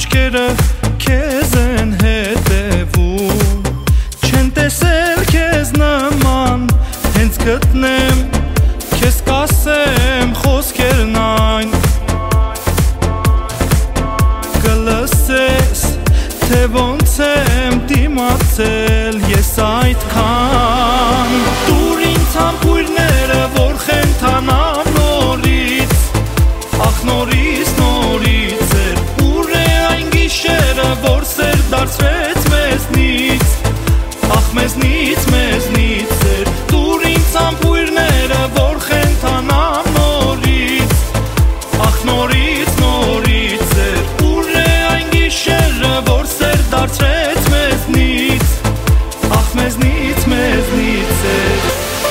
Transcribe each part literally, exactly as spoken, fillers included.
աչքերը քեզ են հետևում, չեն տեսել քեզ նման, հենց գտնեմ քեզ կասեմ խոսքերն այն, կլսես թե ոնց եմ դիմացել ես այդքան, դուր ինձ համբույրները որ խենթանան նորից, ախ նորից նորից էր, ուր է այն գիշերը որ սեր դարձվեց մեզնից, ախ մեզնից մեզնից էր, դուր ինձ համբույրները որ խենթանան նորից, ախ նորից նորից էր, ուր է այն գիշերը որ սեր դարձվեց մեզնից, ախ մեզնից մեզնից էր.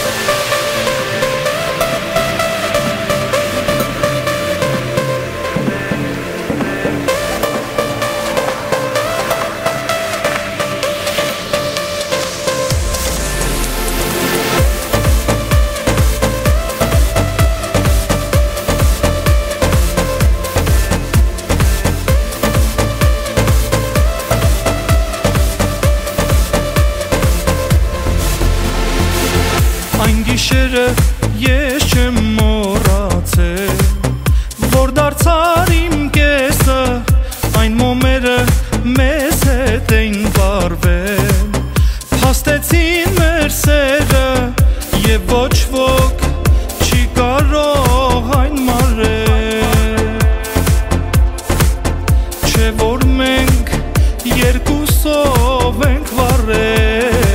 Այն գիշերը ես չեմ մոռացել, որ դարձար իմ կեսը, այն մոմերը մեզ հետ էին վարվել, փաստեցին մեր սերը և ոչ ոք չի կարող այն մարել, չէ որ մենք երկուսով ենք վարել,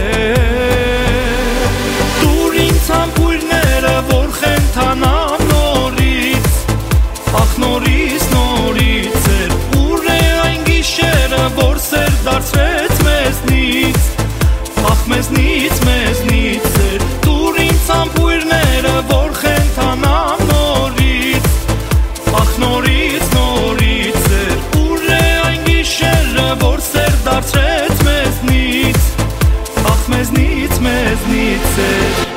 որ խենթանան նորից, ախ նորից նորից էր, ուր է այն գիշերը որ սեր դարձվեց մեզնից, ախ մեզնից մեզնից էր, դուր ինձ համբույրները որ խենթանան նորից, ախ նորից նորից էր, ուր է այն գիշերը որ սեր դարձվեց մեզնից, ախ մեզնից մեզնից էր.